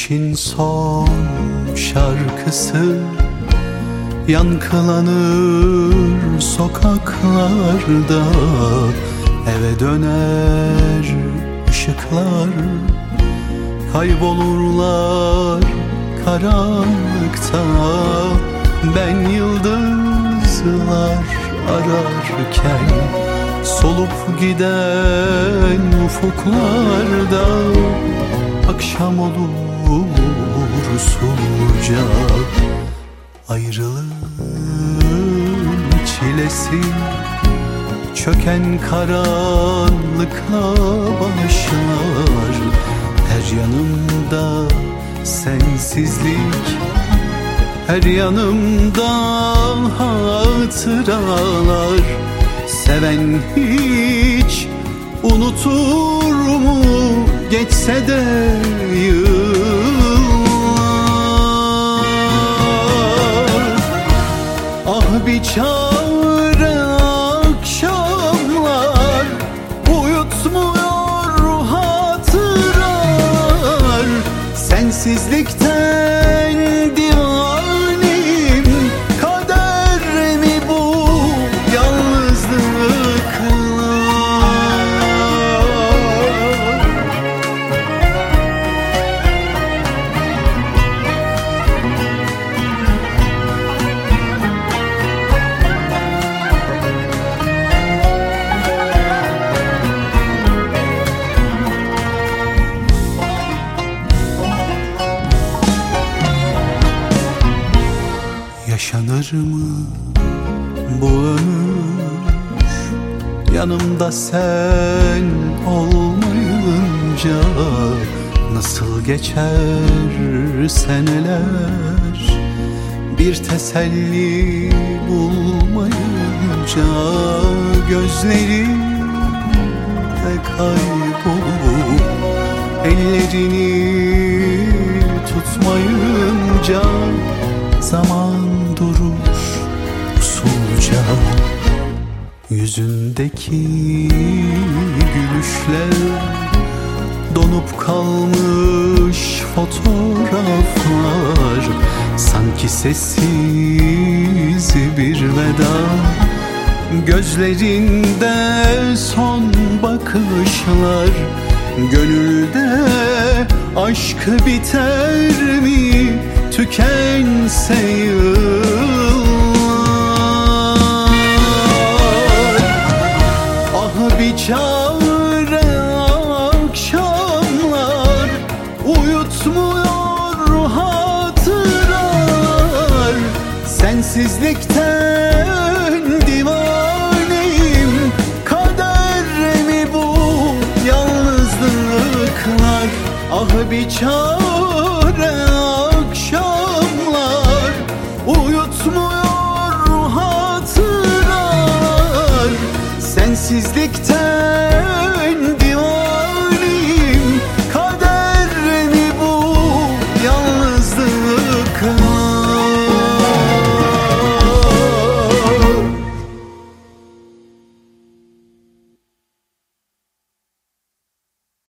Güneşin son şarkısı yankılanır sokaklarda. Eve döner ışıklar, kaybolurlar karanlıkta. Ben yıldızlar ararken solup giden ufuklarda akşam olur usulca. Ayrılığın çilesi çöken karanlıkla başlar. Her yanımda sensizlik, her yanımda hatıralar. Seven hiç unutur mu geçse de yıllar? Ah biçare akşamlar, uyutmuyor hatıralar. Sensizlikten divanim, kader mi bu yalnızlıklar? Yaşanır mı bu ömür yanımda sen olmayınca? Nasıl geçer seneler bir teselli bulmayınca? Gözlerim de kaybolup ellerini tutmayınca zaman durur usulca. Yüzündeki gülüşler donup kalmış fotoğraflar. Sanki sessiz bir veda, gözlerinde son bakışlar. Gönülde aşk biter mi tükense yıllar? Ah biçare akşamlar, uyutmuyor hatıralar. Sensizlikten divaneyim, kader mi bu yalnızlıklar? Ah biçare